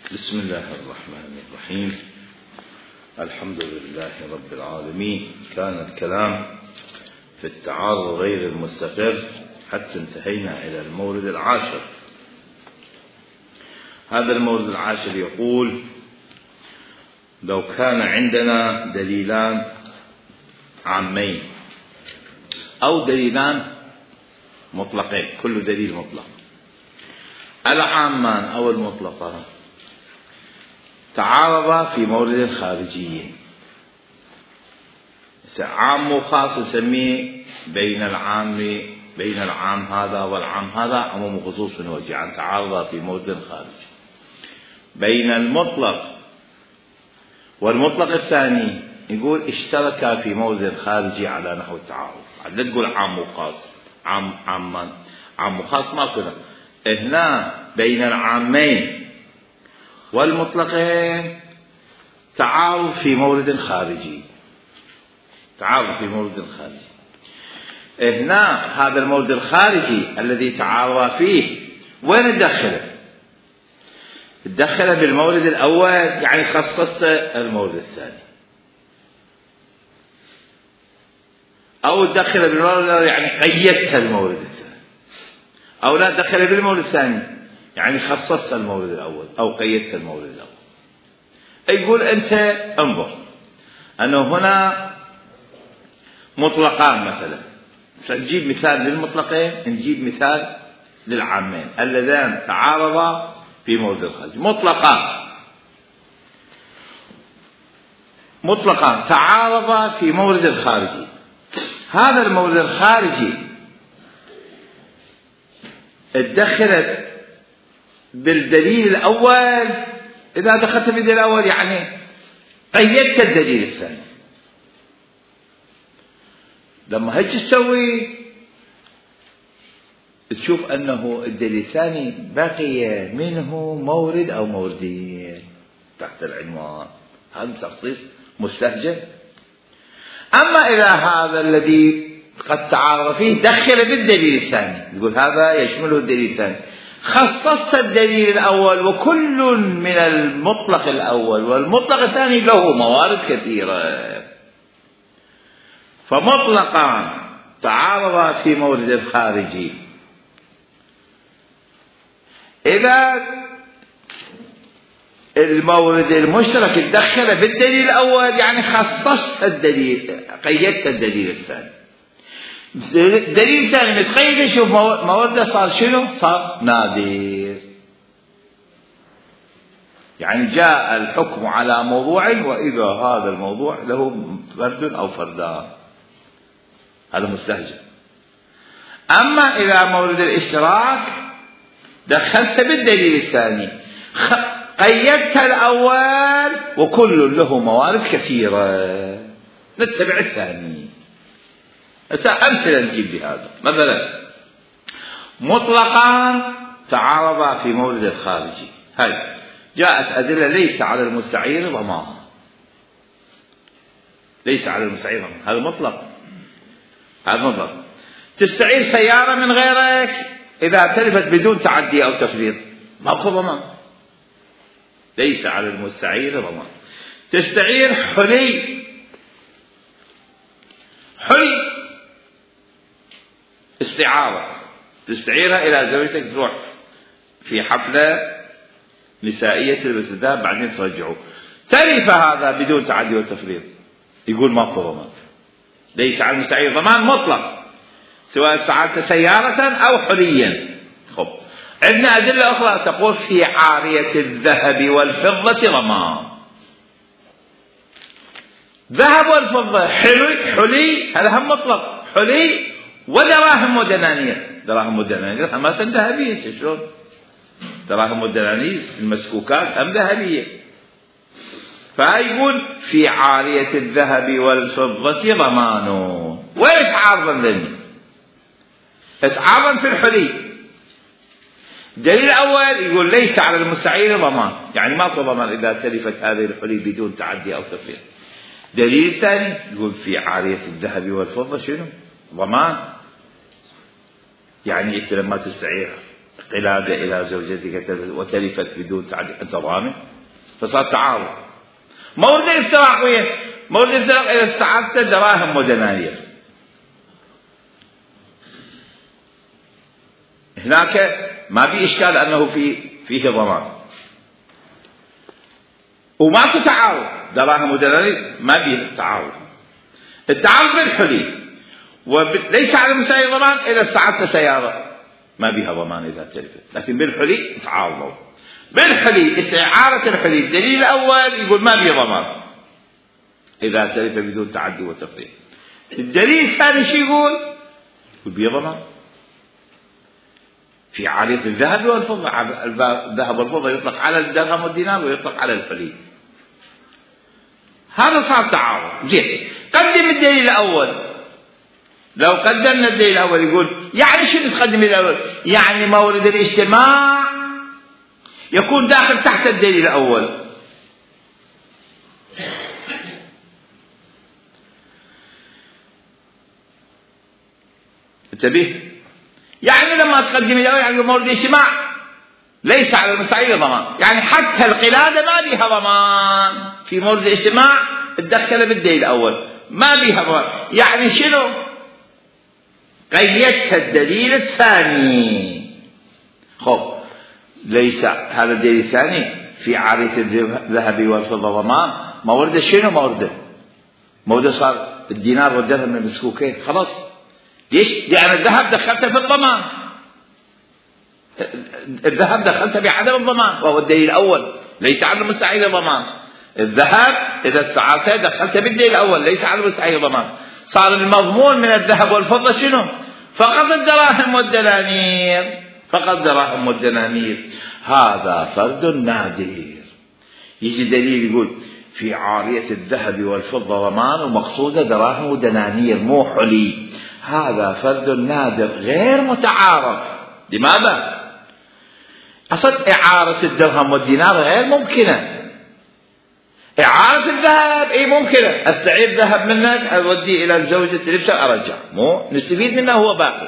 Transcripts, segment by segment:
بسم الله الرحمن الرحيم. الحمد لله رب العالمين. كان الكلام في التعارض غير المستقر حتى انتهينا إلى المورد العاشر. هذا المورد العاشر يقول: لو كان عندنا دليلان عامين أو دليلان مطلقين، كل دليل مطلق، العامان أو المطلقان تعارضا في مورد خارجي، عام وخاص نسميه بين العام هذا والعام هذا عموم وخصوص وجه، عن تعارضا في مورد خارجي. بين المطلق والمطلق الثاني يقول اشتركا في مورد خارجي على نحو التعارض. لا تقول عام وخاص، عام وخاص ما كنا. هنا بين العامين والمطلقين تعارض في مورد خارجي، تعارض في مورد خارجي. هنا هذا المورد الخارجي الذي تعارض فيه وين ندخله؟ تدخله بالمورد الأول، يعني خصصت المورد الثاني، أو تدخله بالمورد الأول يعني قيدت المورد الثاني، أو لا تدخله بالمورد الثاني يعني خصصت المورد الأول أو قيدت المورد الأول. يقول أنت انظر أنه هنا مطلقان مثلا، نجيب مثال للمطلقين، نجيب مثال للعامين اللذان تعارضا في مورد الخارج. مطلقان تعارضا في مورد الخارجي. هذا المورد الخارجي اتدخلت بالدليل الأول. إذا دخلت بالدليل الأول يعني قيدت الدليل الثاني. لما هج تسوي تشوف أنه الدليل الثاني بقي منه مورد أو موردين تحت العنوان، هذا تخصيص مستهجن. أما إذا هذا الذي قد تعارض فيه دخل بالدليل الثاني، يقول هذا يشمله الدليل الثاني، خصصت الدليل الأول، وكل من المطلق الأول والمطلق الثاني له موارد كثيرة. فمطلقان تعارضا في مورد الخارجي. إذا المورد المشترك تدخل بالدليل الأول يعني خصصت الدليل، قيدت الدليل الثاني. دليل ثاني متقيد، شوف مورده صار شنو؟ صار نادر. يعني جاء الحكم على موضوع وإذا هذا الموضوع له فرد أو فردان، هذا مستهجن. أما إذا مورد الاشتراك دخلت بالدليل الثاني، قيدت الأول وكل له موارد كثيرة، نتبع الثاني. أمثلة نجيب بهذا. مثلا مطلقان تعارضا في مورد الخارجي، هاي جاءت أدلة ليس على المستعير ضمان، ليس على المستعير ضمان، هذا مطلق. هذا مطلق. تستعير سيارة من غيرك إذا تلفت بدون تعدي أو تفريط ماكو ضمان، ليس على المستعير ضمان. تستعير حلي استعارة، تستعيرها إلى زوجتك، تروح في حفلة نسائية تلبس الذهب بعدين ترجعه، تلف هذا بدون تعدي وتفريط، يقول ماكو ضمان، ليس على المستعير ضمان مطلق، سواء استعارت سيارة أو حليا. خب عندنا أدلة أخرى تقول في عارية الذهب والفضة ضمان. ذهب والفضة حلي هذا هم مطلق، حلي ودراهم ودنانير. دراهم ودنانير هم ذهبية، شلون؟ دراهم ودنانير المسكوكات هم ذهبية. فيقول في عارية الذهب والفضة ضمان. وين تعارضا ذني؟ تعارضا في الحلي. الدليل الأول يقول ليس على المستعير ضمان، يعني ماكو ضمان إذا تلفت هذه الحلي بدون تعدي أو تفريط. الدليل الثاني يقول في عارية الذهب والفضة شنو؟ ضمان، يعني أنت لما تستعير قلادة إلى زوجتك وتلفت بدون تعدي أنت ضامن، فصار تعارض. مورد الافتراق وين؟ مورد الافتراق إذا استعرت دراهم ودنانير، هناك ما في إشكال أنه فيه ضمان وما في تعارض، دراهم ودنانير ما في تعارض. التعارض بالحلي وليس على المسائل ضمان إذا استعرت سيارة ما بها ضمان إذا تلفت، لكن بالحلي تعارضوا. بالحلي استعارة الحلي الدليل الأول يقول ما بها ضمان إذا تلف بدون تعدي وتفريط. الدليل الثاني شو يقول بها ضمان في عارية الذهب والفضة. الذهب والفضة يطلق على الدرهم والدينار ويطلق على الحلي. هذا صار تعارض. زين، قدم الدليل الأول. لو قدمنا الدليل الأول يقول يعني شو نقدم الأول؟ يعني مورد الاجتماع يكون داخل تحت الدليل الأول. انتبه، يعني لما تقدم الأول يعني مورد الاجتماع ليس على المستعير ضمان، يعني حتى القلادة ما بيها ضمان في مورد الاجتماع تدخل بالدليل الأول ما بيها ضمان. يعني شنو؟ قيدت الدليل الثاني. خب ليس هذا الدليل الثاني في عارية الذهب والفضة ضمان، مورده شنو؟ مورده صار الدينار والدرهم المسكوكين خلاص. ليش؟ لأن الذهب دخلته في الضمان، الذهب دخلته بعدم الضمان وهو الدليل الأول ليس على المستعير ضمان. الذهب إذا استعارته دخلته بالدليل الأول ليس على المستعير ضمان. صار المضمون من الذهب والفضة شنو؟ فقط الدراهم والدنانير، فقط دراهم والدنانير. هذا فرد نادر. يجي دليل يقول في عارية الذهب والفضة ضمان ومقصودة دراهم ودنانير مو حلي. هذا فرد نادر غير متعارف. لماذا؟ أصل إعارة الدرهم والدينار غير ممكنة. إعارة الذهب إيه ممكنة، أستعير ذهب منك أوديه إلى زوجة تلبسه أرجع، مو نستفيد منه هو باقي.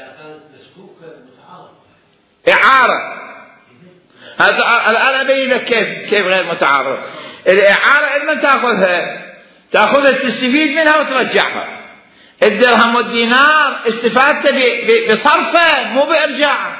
إعارة هذا الآن أبين لك كيف غير متعارف. الإعارة إذا تأخذها تستفيد منها وترجعها. الدرهم والدينار استفادت بصرفه مو بإرجاع.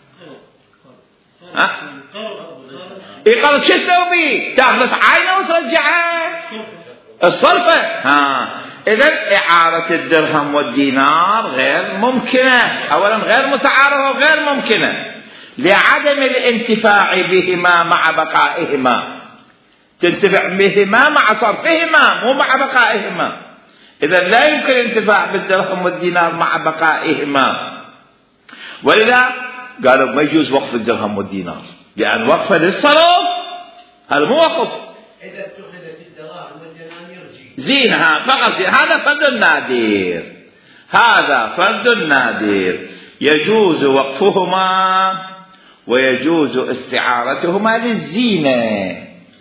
يقال شو تسوي بيه؟ تاخذ عينه وترجعها الصرفه. اذا اعاره الدرهم والدينار غير ممكنه. اولا غير متعارفه وغير ممكنه لعدم الانتفاع بهما مع بقائهما. تنتفع بهما مع صرفهما مو مع بقائهما. اذا لا يمكن الانتفاع بالدرهم والدينار مع بقائهما. ولذا قالوا ما يجوز وقف الدرهم والدينار لأن وقفه للصرف هذا مو وقف. إذا اتخذت الدراهم والدنانير زينة فقط. هذا فرد نادر. هذا فرد نادر يجوز وقفهما ويجوز استعارتهما للزينة.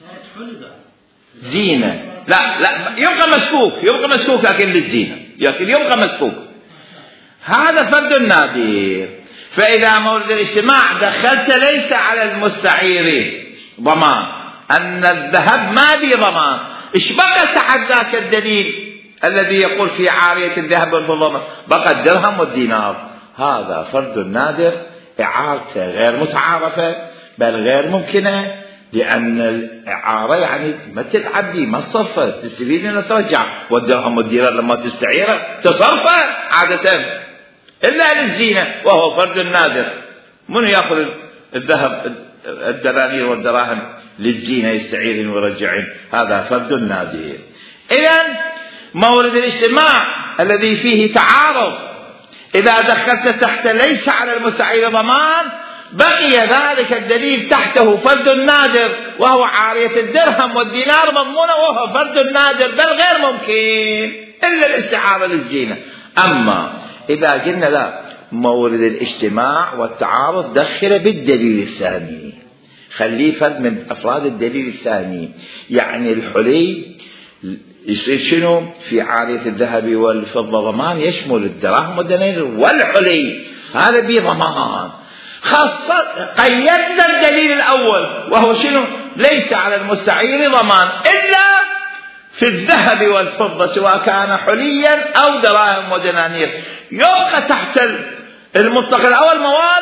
زينة لا يبقى مسكوك لكن للزينة يبقى مسكوك. هذا فرد نادر. فإذا مورد الاجتماع دخلت ليس على المستعير ضمان، أن الذهب ما بي ضمان. إيش بقى تحت ذاك الدليل الذي يقول في عارية الذهب والفضة بقى الدرهم والدينار. هذا فرد نادر إعارته غير متعارفة بل غير ممكنة. لأن الإعارة يعني ما تتعدي ما تصرفه تستفيد منه ترجع. والدرهم والدينار لما تستعيره تصرفه عادة إلا للزينة وهو فرد نادر. من يأخذ الذهب الدنانير والدراهم للزينة يستعيرين ويرجعين؟ هذا فرد نادر. إذن مورد الاجتماع الذي فيه تعارض إذا دخلت تحت ليس على المستعير ضمان بقي ذلك الدليل تحته فرد نادر وهو عارية الدرهم والدينار مضمونة وهو فرد نادر بل غير ممكن إلا الاستعارة للزينة. أما إذا قلنا لا مورد الاجتماع والتعارض دخل بالدليل الثاني خليه فرد من أفراد الدليل الثاني. يعني الحلي يصير شنو في عارية الذهب والفضة ضمان يشمل الدراهم والدنانير والحلي هذا بيه ضمان. خاصة قيدنا الدليل الأول وهو شنو؟ ليس على المستعير ضمان إلا في الذهب والفضة سواء كان حليا أو دراهم ودنانير. يبقى تحت المطلق الأول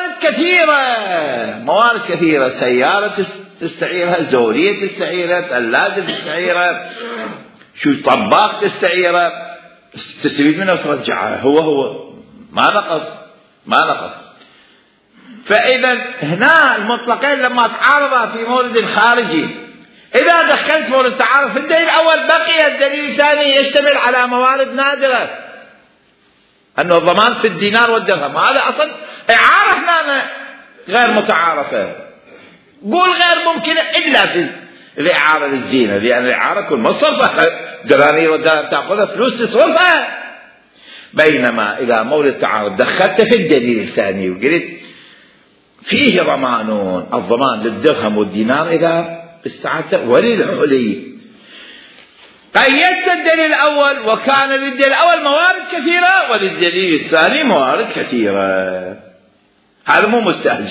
موارد كثيرة، سيارة تستعيرها، زورية تستعيرها، ثلاجة تستعيرها، شو طباخ تستعيرها، تستفيد منه وترجعها، هو ما نقص. فإذا هنا المطلقين لما تعارضا في مورد خارجي، إذا دخلت مورد تعارض في الدليل الأول بقي الدليل الثاني يشتمل على موارد نادرة، أنه الضمان في الدينار والدرهم، هذا أصلا إعارة هنا غير متعارفة، قول غير ممكنة إلا في الإعارة للزينة، لأن الإعارة كل مصرفة دنانير والدرهم تأخذها فلوس تصرفها. بينما إذا مورد تعارض دخلت في الدليل الثاني وقلت فيه ضمان، الضمان للدرهم والدينار إذا استعدت وللحلي، قيدت الدليل الأول وكان للدليل الأول موارد كثيرة وللدليل الثاني موارد كثيرة. هذا مو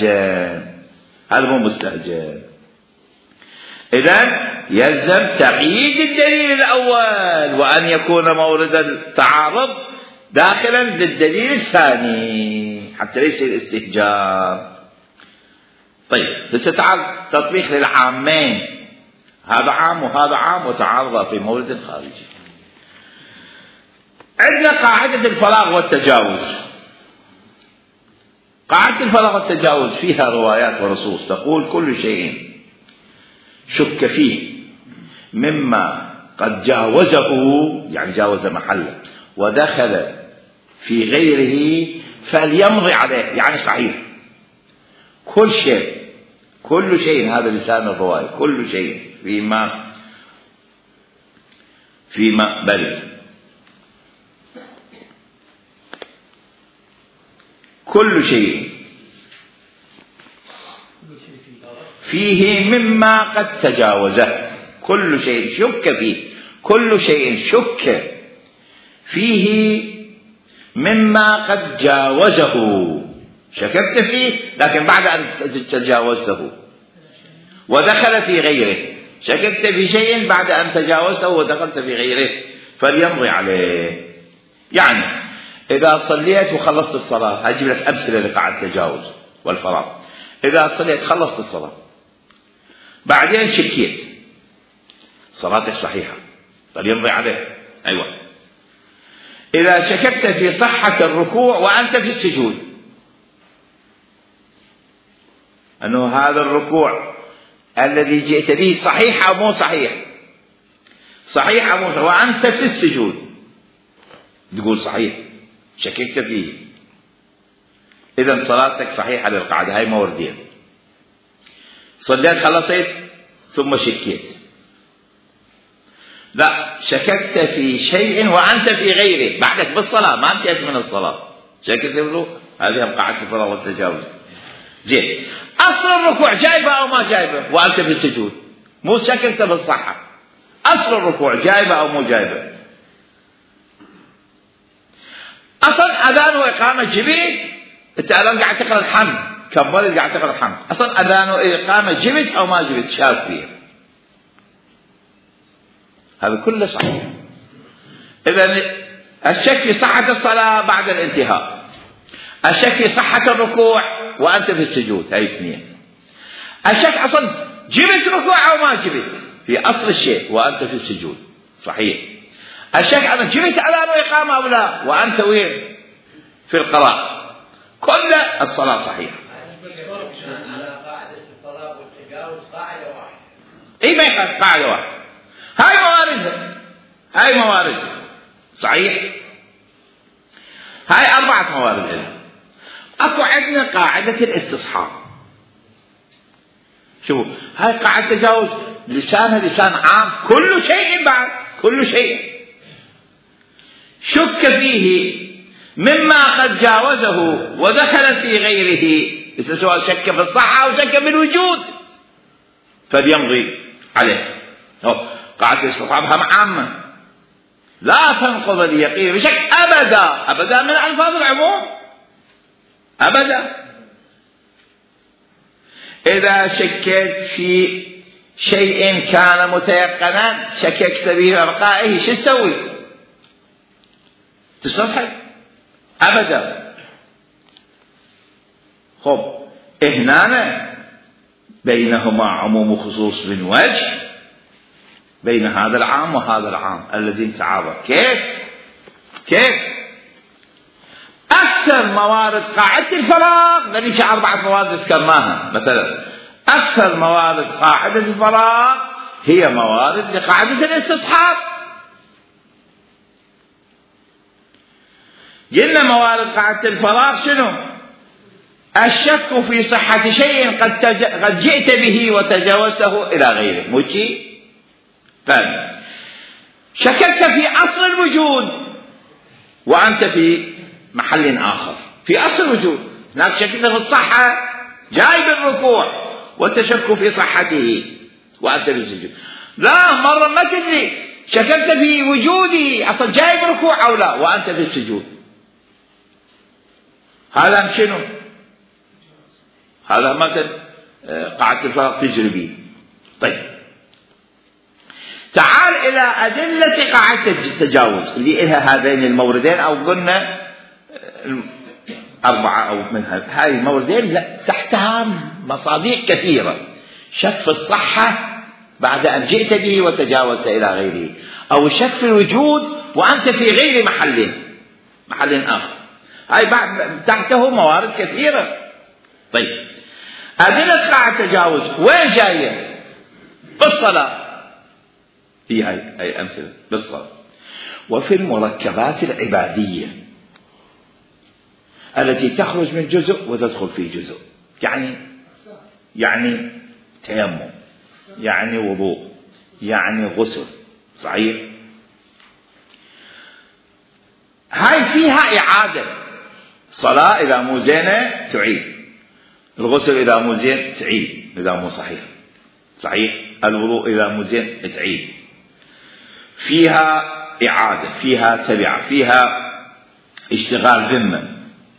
مستهجن. إذن يلزم تقييد الدليل الأول وأن يكون مورد التعارض داخلا للدليل الثاني حتى ليس الاستهجان. طيب تعال تطبيق للعامين، هذا عام وهذا عام وتعارضا في مورد خارجي. عندنا قاعدة الفراغ والتجاوز. قاعدة الفراغ والتجاوز فيها روايات ونصوص تقول كل شيء شك فيه مما قد جاوزه، يعني جاوز محله ودخل في غيره فليمضي عليه، يعني صحيح كل شيء هذا لسان الرواية، كل شيء فيما بل كل شيء فيه مما قد تجاوزه، كل شيء شك فيه، كل شيء شك فيه مما قد جاوزه، شككت فيه لكن بعد أن تجاوزته ودخل في غيره، شككت في شيء بعد أن تجاوزته ودخلت في غيره فليمضي عليه. يعني إذا صليت وخلصت الصلاة، هجيب لك أمثلة لقاعدة التجاوز والفراغ. إذا صليت خلصت الصلاة بعدين شكيت، صلاتك صحيحة فليمضي عليه. أيوة. إذا شككت في صحة الركوع وأنت في السجود، أنه هذا الركوع الذي جئت به صحيح أو مو صحيح، صحيح أو مو صحيح، وأنت في السجود تقول صحيح، شككت فيه، إذن صلاتك صحيحة للقاعدة. هاي موردين. صليت خلصت ثم شكيت، لا شككت في شيء وأنت في غيره بعدك بالصلاة، ما انتهيت من الصلاة، شككت له، هذه قاعدة الفراغ والتجاوز. زين، أصل الركوع جايبه أو ما جايبه وأنت في السجود، مو شككت بالصحة، أصل الركوع جايبه أو مو جايبه. أصلا أذان وإقامة جبت، أنت الآن قاعد تقرأ الحمد، كبرت قاعد تقرأ الحمد، أصلا أذان وإقامة جبت أو ما جبت، شاف فيها، هذا كله صحيح. إذن الشك في صحة الصلاة بعد الانتهاء، الشك في صحة الركوع وأنت في السجود، هاي اثنين. الشك أصلا جبت ركوع أو ما جبت في أصل الشيء وأنت في السجود، صحيح. الشك أنا جبت أذان وإقامة أو لا وأنت وين في القراءة، كل الصلاة صحيحة. قاعدة الفراغ والتجاوز قاعدة واحدة، إيه ما يخالف قاعدة واحدة، هاي موارد صحيح. هاي 4 موارد. أكو عندنا قاعدة الاستصحاب. شوفوا هاي قاعدة تجاوز لسانها لسان عام، كل شيء بعد كل شيء شك فيه مما قد جاوزه ودخل في غيره، سواء شك في الصحة أو شك في الوجود فليمضي عليه. قاعدة الاستصحاب هم عامة، لا تنقض اليقين بشك أبدا، أبدا من ألفاظ العموم، أبدا. إذا شككت في شيء كان متيقنا شككت به ببقائه شو تسوي؟ تستصحب؟ أبدا. خب هنا بينهما عموم وخصوص من وجه، بين هذا العام وهذا العام الذي تعارض. كيف؟ أكثر موارد قاعدة الفراغ لديك 4 موارد ذكرناها مثلا، أكثر موارد قاعدة الفراغ هي موارد لقاعدة الاستصحاب. قلنا موارد قاعدة الفراغ شنو؟ الشك في صحة شيء قد جئت به وتجاوزته إلى غيره، مو شيء ثاني. شككت في أصل الوجود وأنت في محل آخر، في أصل الوجود هناك شككت في الصحة جاي بالركوع وتشك في صحته وأنت في السجود. لا، مرة ما تدري شككت في وجوده أصلا جاي بالركوع أو لا وأنت في السجود. هذا شنو؟ هذا مثل قاعدة الفراغ تجربي. طيب تعال إلى أدلة قاعدة التجاوز اللي إلها هذين الموردين، أو قلنا 4 أو منها هاي الموردين لا تحتها مصادر كثيرة. شك في الصحة بعد أن جئت به وتجاوزت إلى غيره، أو الشك في الوجود وأنت في غير محل آخر، هاي بعد تحته موارد كثيرة. طيب أدلة قاعدة التجاوز وين جاية؟ بالصلاة، في هاي أمثلة بالصلاة، وفي المركبات العبادية التي تخرج من جزء وتدخل في جزء، يعني تيمم، يعني وضوء، يعني غسل، صحيح؟ هاي فيها إعادة. صلاة إذا مو زينة تعيد، الغسل إذا مو زين تعيد إذا مو صحيح، الوضوء إذا مو زين تعيد. فيها إعادة، فيها تبعة، فيها اشتغال ذمة.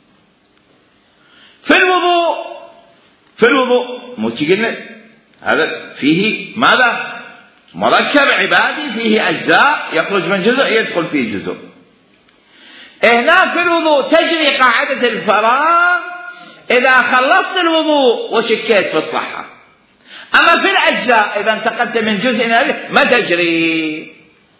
في الوضوء مو قلنا هذا فيه ماذا؟ مركب عبادي فيه أجزاء يخرج من جزء يدخل فيه جزء. هنا في الوضوء تجري قاعدة الفراغ إذا خلصت الوضوء وشكيت في الصحة. أما في الأجزاء إذا انتقلت من جزء إلى ما تجري.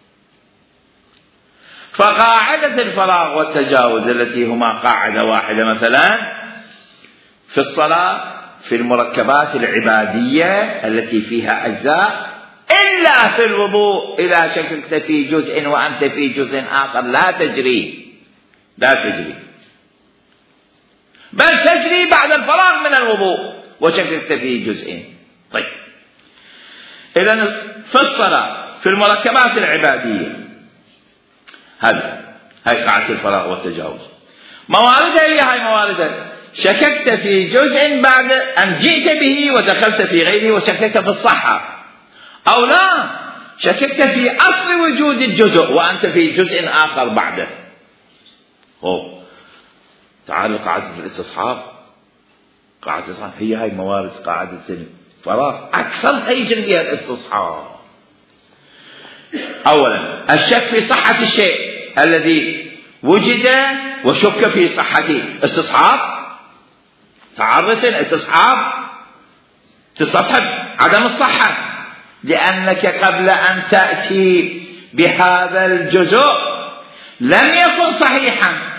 فقاعدة الفراغ والتجاوز التي هما قاعدة واحدة مثلا في الصلاة في المركبات العبادية التي فيها أجزاء، إلا في الوضوء إذا شككت في جزء وأنت في جزء آخر لا تجري، بل تجري بعد الفراغ من الوضوء وشككت في جزء. طيب إذن في الصلاة في المركبات العبادية هاي قاعدة الفراغ والتجاوز. مواردها هي هاي مواردها. شككت في جزء بعد أن جئت به ودخلت في غيره وشككت في الصحة، أو لا شككت في أصل وجود الجزء وأنت في جزء آخر بعده. تعال قاعدة الاستصحاب. قاعدة الاستصحاب هي هاي موارد قاعدة الفراغ أكثر تيجن بها الاستصحاب. أولا الشك في صحة الشيء الذي وجد وشك في صحته، استصحاب. تعرف الاستصحاب تستصحب عدم الصحة، لأنك قبل أن تأتي بهذا الجزء لم يكن صحيحا.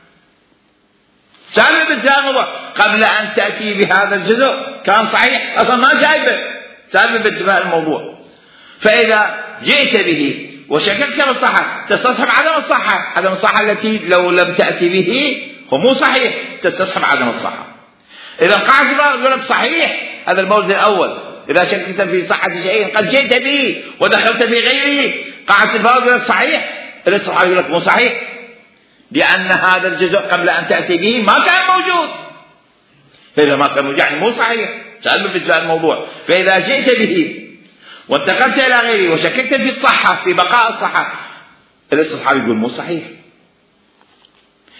سالب بالتجاوز قبل أن تأتي بهذا الجزء كان صحيح أصلا ما جايبه، سالب بانتفاء الموضوع. فإذا جئت به وشككت بالصحة تستصحب عدم الصحة التي لو لم تأتي به هو مو صحيح، تستصحب عدم الصحة. إذا قاعدة الفراغ يقول لك صحيح، هذا المورد الأول. إذا شككت في صحة شيء قد جئت به ودخلت في غيره، قاعدة الفراغ يقول لك صحيح، الاستصحاب يقول لك مو صحيح، لأن هذا الجزء قبل أن تأتي به ما كان موجود. فإذا ما كان موجود يعني مو صحيح، سألوا في الموضوع. فإذا جئت به وانتقلت إلى غيره وشككت في الصحة، في بقاء الصحة، الاستصحاب يقول مو صحيح.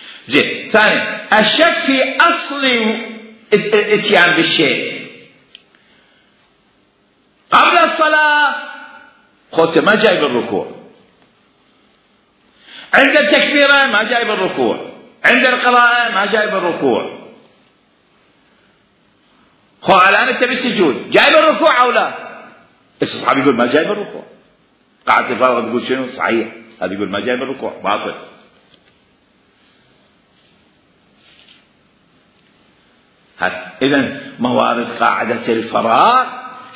زين. ثاني الشك في أصل الاتيان بالشيء. قبل الصلاة خذت ما جاي بالركوع، عند التكبيرة ما جاي بالركوع، عند القراءة ما جاي بالركوع. خو الآن أنت بالسجود جاي بالركوع أو لا؟ الصحابي يقول ما جاي بالركوع. قاعدة الفرق تقول شنو؟ صحيح. هذا يقول ما جاي بالركوع، باطل. إذن موارد قاعدة الفراغ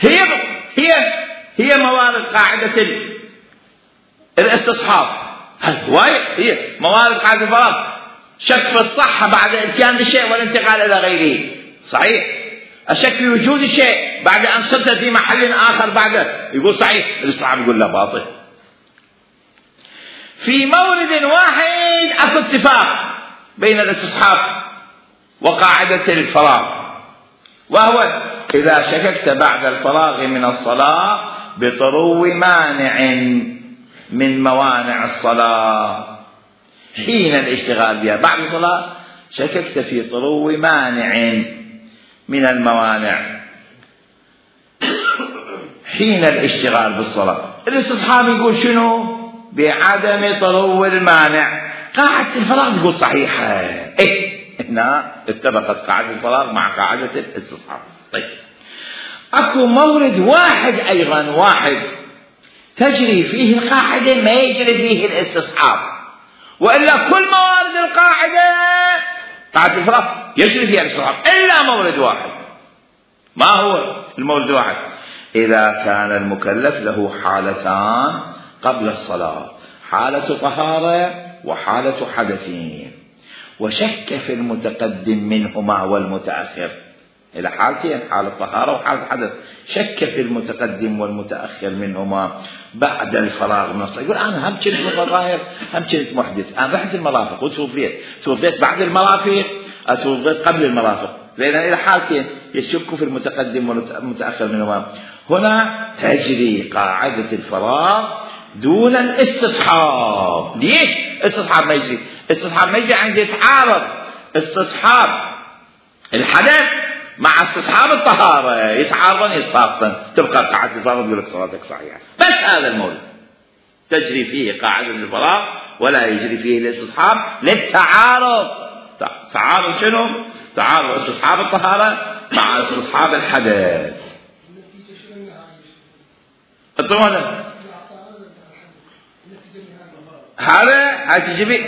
هي موارد قاعدة الاستصحاب. هي موارد قاعدة الفراغ. شك في الصحة بعد الاتيان بالشيء والانتقال إلى غيره، صحيح. الشك في وجود الشيء بعد أن صدت في محل آخر بعده، يقول صحيح. الاستصحاب يقول لا، باطل. في مورد واحد أكو اتفاق بين الاستصحاب وقاعدة الفراغ، وهو إذا شككت بعد الفراغ من الصلاة بطرو مانع من موانع الصلاة حين الاشتغال بها. بعد الصلاة شككت في طرو مانع من الموانع حين الاشتغال بالصلاة. الاستصحاب يقول شنو؟ بعدم طرو المانع. قاعدة الفراغ تقول صحيحة. هنا اتفقت قاعدة الفراغ مع قاعدة الاستصحاب. طيب، اكو مورد واحد ايضا، واحد تجري فيه القاعدة ما يجري فيه الاستصحاب، وإلا كل موارد القاعدة قاعدة الفراغ يجري فيها الاستصحاب إلا مورد واحد. ما هو المورد الواحد؟ إذا كان المكلف له حالتان قبل الصلاة، حالة طهارة وحالة حدثين، وشك في المتقدم منهما والمتأخر. إلى حالتين، حالة طهارة وحالة حدث. شك في المتقدم والمتأخر منهما بعد الفراغ من الصلاة. يقول أنا هم كنت متطهر هم كنت محدث، أنا رحت المرافق وتوفيت بعد المرافق أتوفيت قبل المرافق، لأن إلى حالتين يشك في المتقدم والمتأخر منهما. هنا تجري قاعدة الفراغ دون الاستصحاب. ليش استصحاب ما يجري؟ استصحاب ما يجري عند يتعارض استصحاب الحدث مع استصحاب الطهارة، يتعارضون يتساقطون، تبقى قاعدة الفراغ تقول لك صلاتك صحيحة. بس هذا المولد تجري فيه قاعدة الفراغ ولا يجري فيه الاستصحاب للتعارض. تعارض شنو؟ تعارض استصحاب الطهارة مع استصحاب الحدث. الطمانة هذا تجيبي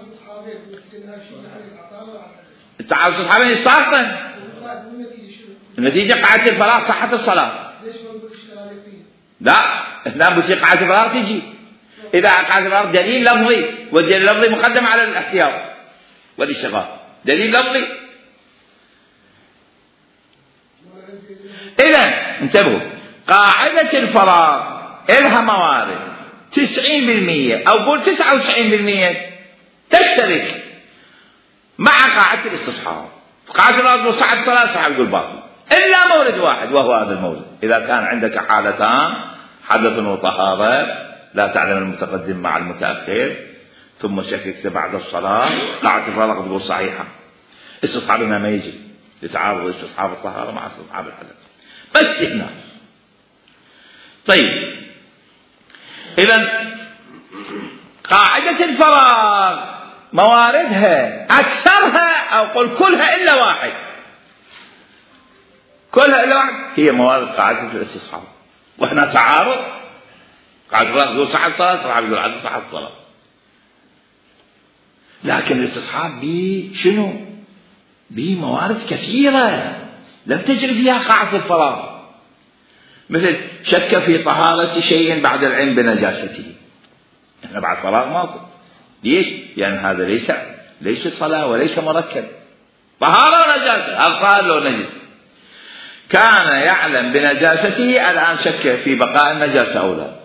التعارض الصحابين يتساقطون. النتيجة قاعدة الفراغ صحة الصلاة. لا، هنا بصير قاعدة الفراغ تجي إذا قاعدة الفراغ دليل لفظي، والدليل اللفظي مقدم على الاحتياط والاشتغال. دليل لفظي. إذا انتبهوا، قاعدة الفراغ إلها موارد 90% أو قول 99% تشترك مع قاعدة الاستصحاب. قاعدة الفراغ صحة الصلاة، صحة يقول باطل إلا مورد واحد، وهو هذا المورد. إذا كان عندك حالتان، حدث وطهارة، لا تعلم المتقدم مع المتأخر، ثم شككت بعد الصلاة، قاعدة الفراغ تقول صحيحة. استصحاب هنا ما يجي، يتعارض استصحاب الطهارة مع استصحاب الحدث بس هنا. طيب، إذن قاعدة الفراغ مواردها أكثرها أو قل كلها إلا واحد، كلها إلا واحد هي موارد قاعدة الاستصحاب. وهنا تعارض، قاعدة الفراغ يقول صحة الصلاة، الصحابي يقول عدم صحة الصلاة. لكن الاستصحاب شنو؟ بموارد كثيرة لم تجري فيها قاعدة الفراغ، مثل شك في طهارة شيء بعد العلم بنجاسته. احنا بعد فراغ ماكو. ليش؟ لأن هذا ليس صلاة وليس مركب، طهارة ونجاسة. هل طاهر لو نجس؟ كان يعلم بنجاسته، الآن شك في بقاء النجاسة أو لا،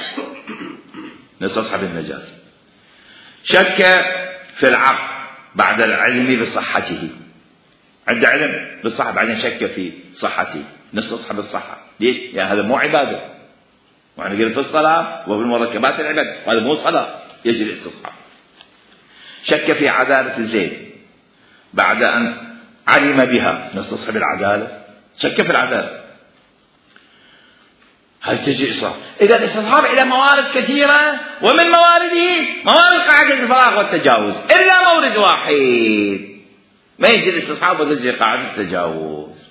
نستصحب النجاسة. شك في العقل بعد العلم بصحته، عنده علم بالصحة بعدين شك في صحته، نستصحب الصحة. ليش؟ يعني هذا مو عبادة، وأنا قلت في الصلاة وفي المركبات العبادة، وهذا مو صلاة يجري الاستصحاب. شك في عدالة الزيد بعد أن علم بها، نستصحب العدالة. شك في العدالة. هل تجي إسراف؟ إذا الاستصحاب إلى موارد كثيرة، ومن موارده موارد قاعدة الفراغ والتجاوز، إلا مورد واحد ما يجي الاستصحاب وتجي قاعدة التجاوز،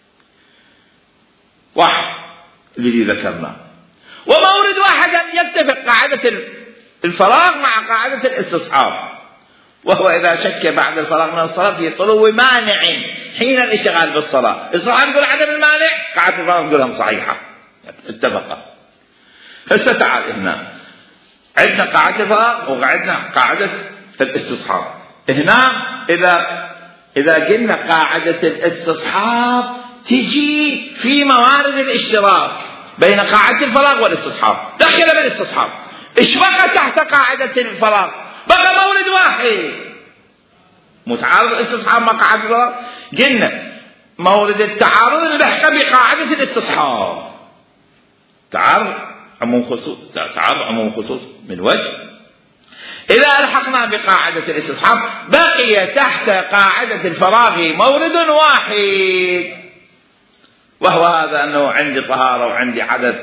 واحد الذي ذكرناه. ومورد واحد أن يتفق قاعدة الفراغ مع قاعدة الاستصحاب، وهو إذا شك بعد الفراغ من الصلاة في طلوع مانع حين الاشتغال بالصلاة. الاستصحاب يقول عدم المانع، قاعدة الفراغ يقولها صحيحة، اتفقا. هسه تعال هنا عندنا قاعدة الفراغ وعندنا قاعدة الاستصحاب. هنا إذا قلنا قاعدة الاستصحاب تجي في موارد الاشتراك بين قاعدة الفراغ والاستصحاب، دخل بالاستصحاب، ايش بقى تحت قاعدة الفراغ؟ بقى مورد واحد متعارض الاستصحاب مع قاعدة الفراغ. قلنا مورد التعارض اللحق بقاعدة الاستصحاب، تعارض عموم خصوص من وجه. إذا ألحقنا بقاعدة الاستصحاب بقي تحت قاعدة الفراغ مورد واحد، وهو هذا أنه عندي طهارة وعندي حدث،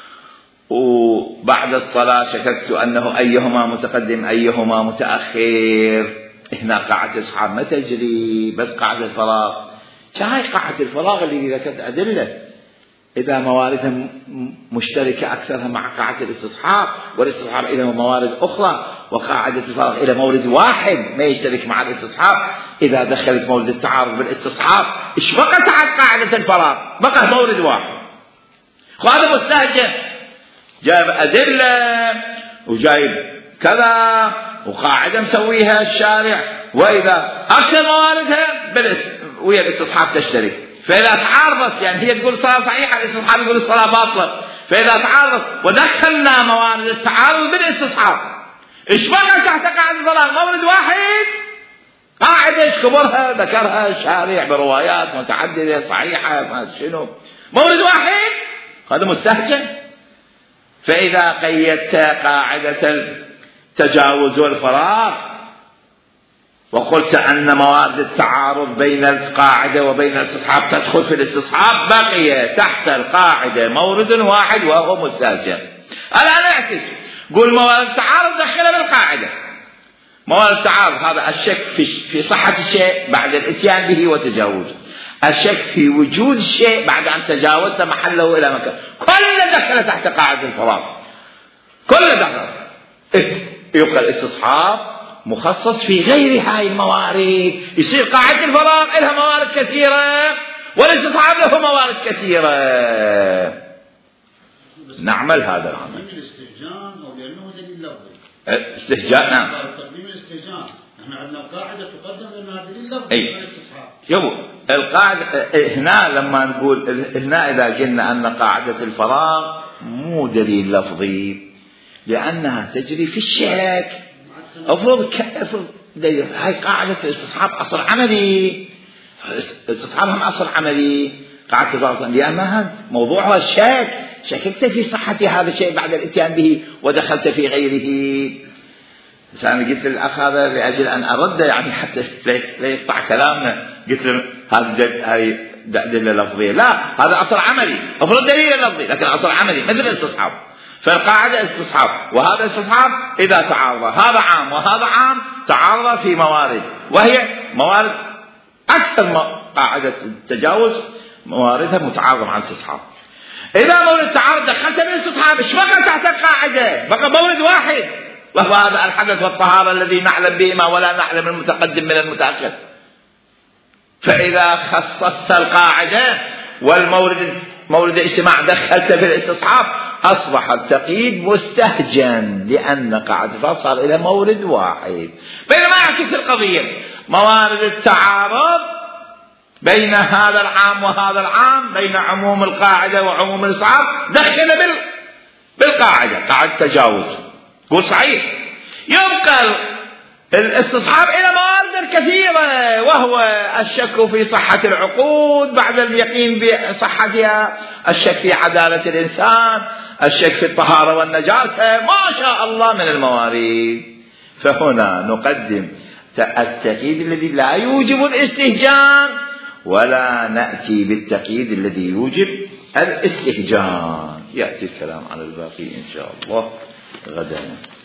وبعد الصلاة شككت أنه أيهما متقدم أيهما متأخر. هنا قاعدة الاستصحاب ما تجري، بس قاعدة الفراغ. هاي قاعدة الفراغ اللي ذكرت أدلة إذا مواردها مشتركة أكثرها مع قاعدة الاستصحاب، والاستصحاب إلى موارد أخرى، وقاعدة الفراغ إلى مورد واحد ما يشترك مع الاستصحاب. إذا دخلت مورد التعارض بالاستصحاب إيش بقى تحت قاعدة الفراغ؟ بقى مورد واحد. وهذا مستهجن، جايب أدلة وجايب كذا وقاعدة مسويها الشارع، وإذا أكثر مواردها ويا الاستصحاب تشترك. فإذا تعارضت، يعني هي تقول الصلاة صحيحة، الاستصحاب يقول الصلاة باطلة، فإذا تعارضت ودخلنا موارد التعارض بالاستصحاب إيش بقى تحت قاعدة الفراغ؟ مورد واحد، قاعدة إيش كبرها ذكرها الشارع بروايات متعددة صحيحة ما شنو، مورد واحد، هذا مستهجن. فإذا قيدت قاعدة التجاوز والفراغ وقلت أن موارد التعارض بين القاعدة وبين الاستصحاب تدخل في الاستصحاب، بقي تحت القاعدة مورد واحد وهو مستهجن. الآن اعكس، قول موارد التعارض دخلها بالقاعدة. موارد التعارض هذا الشك في صحة الشيء بعد الاتيان به وتجاوزه، الشك في وجود الشيء بعد أن تجاوزت محله إلى مكان، كل دخل تحت قاعدة الفراغ، كل دخل. يبقى الاستصحاب مخصص في غير هاي الموارد، يصير قاعدة الفراغ لها موارد كثيرة والاستصحاب له موارد كثيرة. نعمل هذا العمل. الاستهجان أو لأنه دليل لفظي. استهجان، نعم. تقديم الاستهجان، احنا عندنا قاعدة تقدم لأنها دليل لفظي. أي. يبو القاعدة هنا لما نقول هنا إذا قلنا أن قاعدة الفراغ مو دليل لفظي لأنها تجري في الشك. افرض هاي قاعدة الاستصحاب أصل عملي، استصحابهم أصل عملي قاعدة الفراغ، لأنها موضوعها الشك، شككت في صحة هذا الشيء بعد الاتيان به ودخلت في غيره. أنا قلت للأخ هذا لأجل أن أرد، يعني حتى لا يقطع كلامنا، قلت له هذه دليل لفظية، لا هذا أصل عملي، افرض دليل لفظي لكن أصل عملي مثل الاستصحاب. فالقاعدة استصحاب وهذا استصحاب إذا تعارض، هذا عام وهذا عام، تعارض في موارد، وهي موارد أكثر قاعدة التجاوز مواردها متعارضة مع الاستصحاب. إذا مورد التعارض دخلت بالاستصحاب إيش بقى تحت القاعدة؟ بقى مورد واحد، وهو هذا الحدث والطهارة الذي نعلم بهما ولا نعلم المتقدم من المتأخر. فإذا خصصت القاعدة مورد الاجتماع دخلت في الاستصحاب أصبح التقييد مستهجن، لأن قاعدة الفراغ صار إلى مورد واحد. بينما يعكس القضية، موارد التعارض بين هذا العام وهذا العام، بين عموم القاعدة وعموم الاستصحاب، دخل بالقاعدة قاعدة التجاوز، قول صحيح. يبقى الاستصحاب إلى موارد كثيرة، وهو الشك في صحة العقود بعد اليقين بصحتها، الشك في عدالة الإنسان، الشك في الطهارة والنجاسة، ما شاء الله من الموارد. فهنا نقدم التقييد الذي لا يوجب الاستهجان، ولا نأتي بالتقييد الذي يوجب الاستهجان. يأتي الكلام على الباقي إن شاء الله غدا.